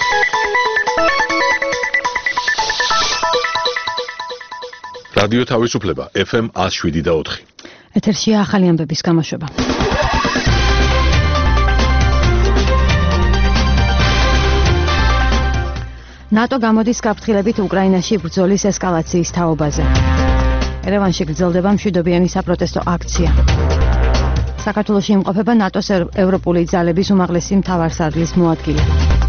რადიო თავისუფლება FM 107.4. ეთერშია ახალი ამბების გამოშვება. ნატო გამოდის გაფრთხილებით უკრაინაში ბრძოლის ესკალაციის თაობაზე. ერევანში გრძელდება მშვიდობიანი საპროტესტო აქცია. საქართველოში იმყოფება ნატოს ევროპული ძალების უმაღლესი მთავარსარდლის მოადგილე.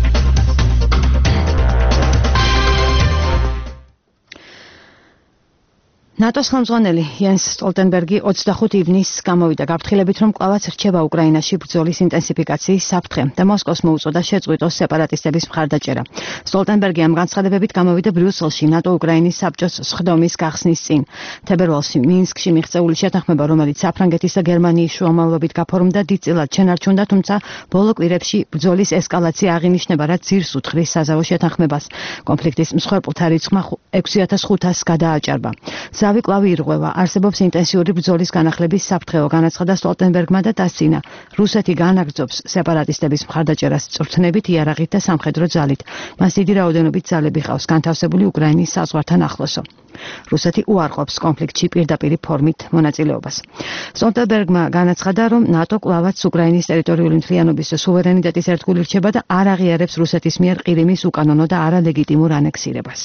ნატოს ხელმძღვანელი იენს სტოლტენბერგი 25 ივნისს გამოვიდა გაფრთხილებით, რომ კვლავაც რჩება უკრაინაში ბრძოლის ინტენსიფიკაციის საფრთხე და მოსკოვს მოუწოდა შეწყვიტოს სეპარატისტების მხარდაჭერა. სტოლტენბერგი ამ განცხადებებით გამოვიდა ბრიუსელში ნატო უკრაინის საბჭოს სხდომის გახსნის წინ. თებერვალში მინსკში მიღწეული შეთანხმება, რომელიც საფრანგეთის და გერმანიის შუამავლობით გაფორმდა, დიდწილად შენარჩუნდა, თუმცა ბოლო კვირებში ბრძოლის ესკალაცია აღინიშნება, რაც ძირს უთხრის საზავო შეთანხმებას. კონფლიქტის მსხვერპლთა რიცხვმა 6500-ს გადააჭარბა. ზავი კლავი ირღვევა, არსებობს ინტენსიური ბრძოლის განახლების საფრთხეო, განაცხადა სტოლტენბერგმა და დასცინა. რუსეთი განაგრძობს სეპარატისტების მხარდაჭერას წვრთნებით, იარაღით და სამხედრო ძალით. მას დიდი რაოდენობით ძალები ყავს განთავსებული უკრაინის საზღვართან ახლოსო. რუსეთი უარყოფს კონფლიქტში პირდაპირი ფორმით მონაწილეობას. სტოლტენბერგმა განაცხადა, რომ ნატო კვლავაც უკრაინის ტერიტორიული მთლიანობის სუვერენიტეტის ერთგული რჩება და არ აღიარებს რუსეთის მიერ ყირიმის უკანონო და არალეგიტიმურ ანექსირებას.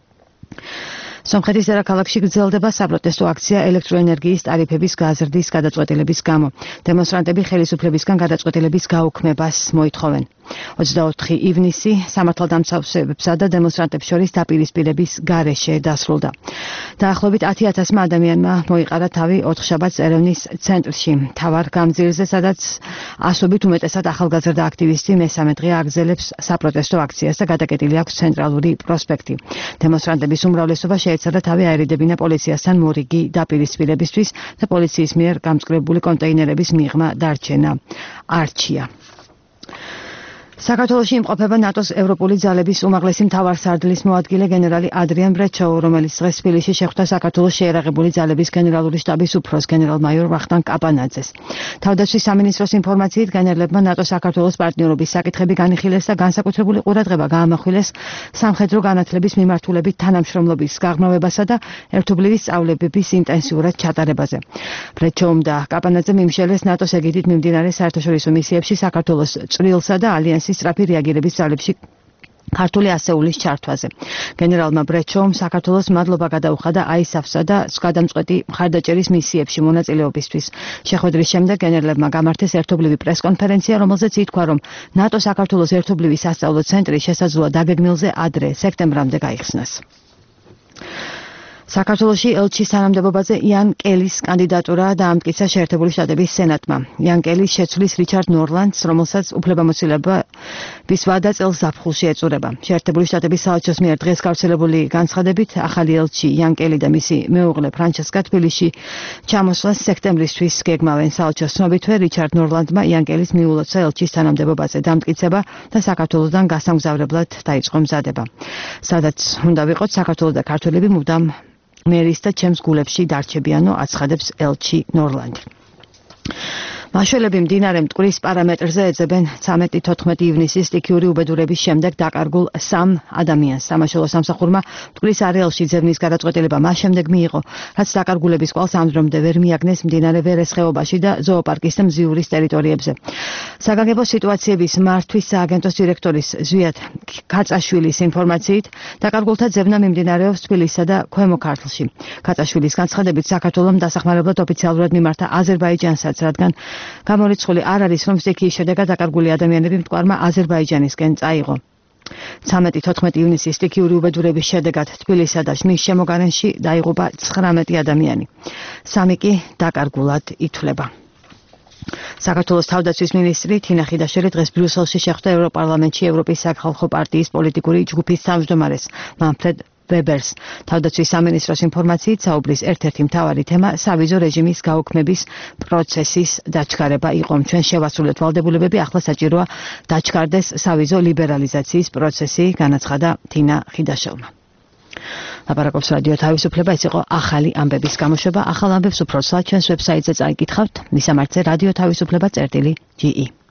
სომხეთის დედაქალაქში გრძელდება საპროტესტო აქცია ელექტროენერგიის ტარიფების გაზრდის გადაწყვეტილების გამო. დემონსტრანტები ხელისუფლებისგან გადაწყვეტილების გაუქმებას მოითხოვენ. 24 ივნისი სამართალდამცავებებსა და დემონსტრანტებს შორის დაპირისპირების გარეშე დასრულდა. დაახლოებით 10,000 ადამიანმა მოიყარა თავი ოთხშაბათს ერევნის ცენტრში, მთავარ გამზირზე, სადაც ასობით უმეტესად ახალგაზრდა აქტივისტი მესამე დღე აგრძელებს საპროტესტო აქციას და გადაკეტილი აქვს ცენტრალური პროსპექტი. დემონსტრანტების უმრავლესობა შეეცადა თავი აერიდებინა პოლიციასთან მორიგი დაპირისპირებისთვის და პოლიციის მიერ გამწკრებული კონტეინერების მიღმა დარჩენა არჩია. საქართველოში იმყოფება ნატოს ევროპული ძალების უმაღლესი მთავარსარდლის მოადგილე გენერალი ადრიან ბრეჩოუ, რომელიც დღეს თბილისში შეხვდა საქართველოს შეერაღებული ძალების გენერალური შტაბის უფროს გენერალ-მაიორ ვახტანგ კაპანაძეს. თავდაცვის სამინისტროს ინფორმაციით გენერლებმა ნატო-საქართველოს პარტნიორობის საკითხები განიხილეს და განსაკუთრებული ყურადღება გაამახვილეს სამხედრო განათლების მიმართულებით თანამშრომლობის გაღრმავებასა და ერთობლივი სწავლებების ინტენსიურად ჩატარებაზე. ბრეჩოუმ და კაპანაძემ იმშელეს ნატოს ეგიდით მიმდინარე საერთაშორისო მისიებში საქართველოს წვრილსა და ალიანსის სწრაფი რეაგირების ძალებში ქართული ასეულის ჩართვაზე. გენერალმა ბრეჩოუმ საქართველოს მადლობა გადაუხადა აისაფსა და გადამწყვეტი მხარდაჭერის მისიებში მონაწილეობისთვის. შეხვედრის შემდეგ გენერლებმა გამართეს ერთობლივი პრესკონფერენცია, რომელზეც ითქვა, რომ ნატო საქართველოს ერთობლივი სასწავლო ცენტრი შესაძლოა დაგეგმილზე ადრე სექტემბრამდე გაიხსნას. საქართველოში ელჩის თანამდებობაზე იან კელის კანდიდატურა დაამტკიცა შეერთებული შტატების სენატმა. იან კელის შეცვლის რიჩარდ ნორლანდს, რომელსაც უფლებამოსილების ვადა წელს ზაფხულში ეწურება. შეერთებული შტატების საელჩოს მიერ დღეს გავრცელებული განცხადებით, ახალი ელჩი იან კელი და მისი მეუღლე ფრანჩესკა თბილისში ჩამოსვლას სექტემბრისთვის გეგმავენ. საელჩოს ცნობითვე რიჩარდ ნორლანდმა იან კელის მიულოცა ელჩის თანამდებობაზე დამტკიცება და საქართველოსთან გასამგზავრებლად დაიწყო მზადება. სადაც უნდა ვიყოთ, საქართველოს და ქართველები მუდამ მერის და ჩემს გულებში დარჩებიანო, აცხადებს ელჩი ნორლანდი. მაშველები მდინარე მტკვრის პარამეტრზე ეძებენ 13-14 ივნისის სტიქიური უბედურების შემდეგ დაკარგულ 3 ადამიანს. სამაშველო სამსახურმა მტკვრის არეალში ძებნის გადაწყვეტილება მას შემდეგ მიიღო, რაც დაკარგულების კვალს ამდრომდე ვერ მიაგნეს მდინარე ვერეს ხეობაში და ზოოპარკის და მზიურის ტერიტორიებზე. საგანგებო სიტუაციების მართვის სააგენტოს დირექტორის ზვიად კაცაშვილის ინფორმაციით, დაკარგულთა ძებნა მიმდინარეობს თბილისსა და ქვემო ქართლში. კაცაშვილის განცხადებით, საქართველოს დასახმარებლად ოფიციალურად მიმართა აზერბაიჯანსაც, რადგან გამორიცხული არ არის, რომ სტიქიის შედეგად დაკარგული ადამიანები მტკვარმა აზერბაიჯანისკენ წაიღო. 13-14 ივნისის სტიქიური უბედურების შედეგად თბილისსა და შმის შემოგარენში დაიღუპა 19 ადამიანი. 3 კი დაკარგულად ითვლება. საქართველოს თავდაცვის მინისტრი თინა ხიდაშელი დღეს ბრიუსელში შეხვდა ევროპარლამენტში ევროპის სახალხო პარტიის პოლიტიკური ჯგუფის თავმჯდომარეს მანფრედ ვებერს. თავდაცვის სამინისტროს ინფორმაციით, საუბრის ერთ-ერთი მთავარი თემა სავიზო რეჟიმის გაუქმების პროცესის დაჩქარება იყო. ჩვენ შევასრულეთ ვალდებულებები, ახლა საჭიროა დაჩქარდეს სავიზო ლიბერალიზაციის პროცესი, განაცხადა თინა ხიდაშელმა. ლაპარაკობს რადიო თავისუფლება, ეს იყო ახალი ამბების გამოშვება. ახალ ამბებს უფრო ცალ ჩვენს ვებსაიტზე წაიკითხავთ, მისამართზე რადიო თავისუფლება.ge